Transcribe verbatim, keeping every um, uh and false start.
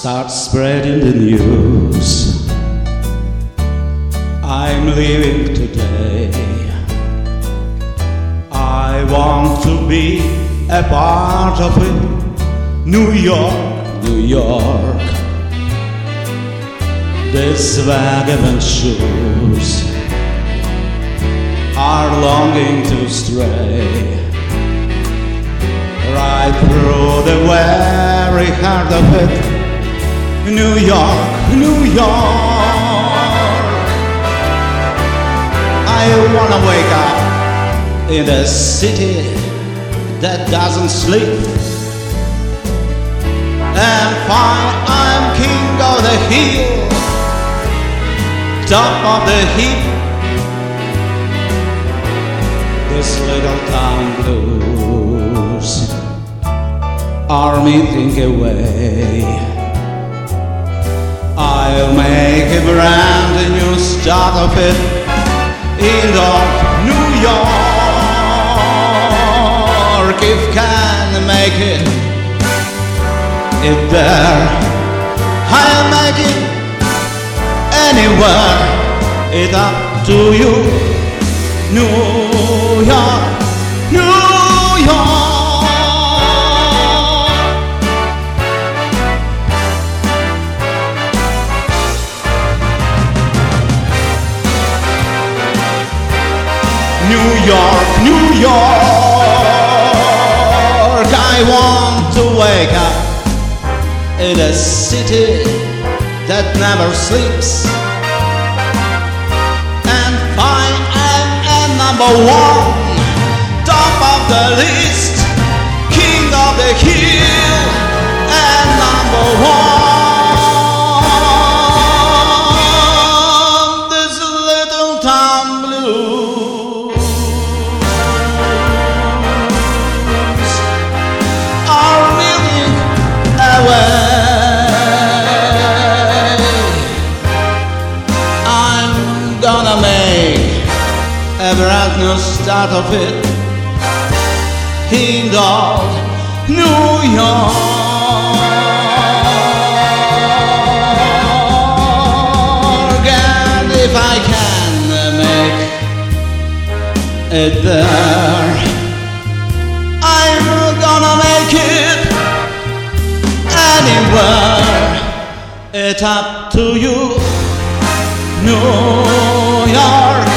start spreading the news. I'm leaving today. I want to be a part of it. New York, New York. These vagabond shoes are longing to stray right through the very heart of it. New York, New York. I wanna wake up in a city that doesn't sleep and find I'm king of the hill, top of the heap. This little town blues are melting away. I'll make a brand new start of it in New York. If can make it, if there, I'll make it anywhere. It's up to you. New York, New York. New York, New York. I want to wake up in a city that never sleeps and find I'm at number one, top of the list, king of the hill, and number one. This little town blues are reeling away. I'm gonna make a brand new start of it in old New York. And if I can make it there, I'm gonna make it anywhere. It's up to you, New York.